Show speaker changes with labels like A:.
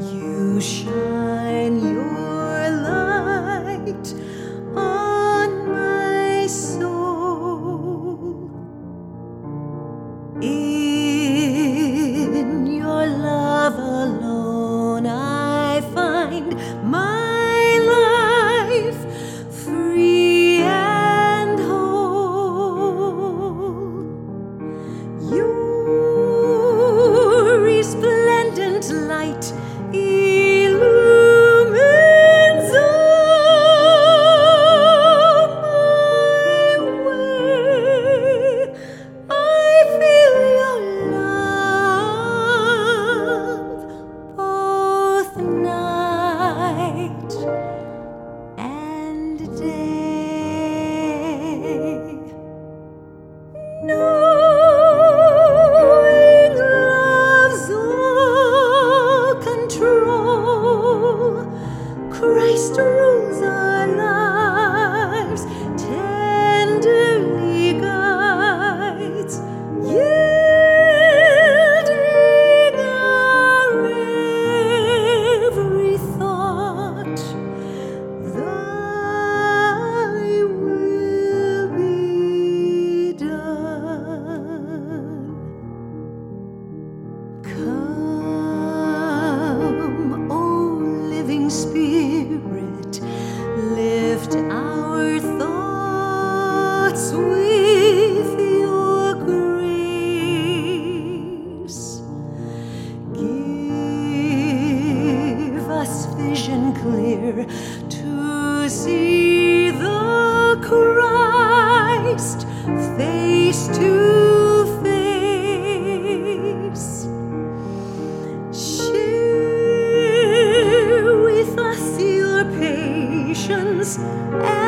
A: You shine your light on my soul. In your love alone I find my life free and whole. Your resplendent light illumines all my way. I feel your love both night and day. Knowing love's all control, Christ rules our lives, tenderly guides, yielding our every thought. Thy will be done. Come, O living Spirit, lift our thoughts with your grace. Give us vision clear to see the Christ face to face. Share with us your patience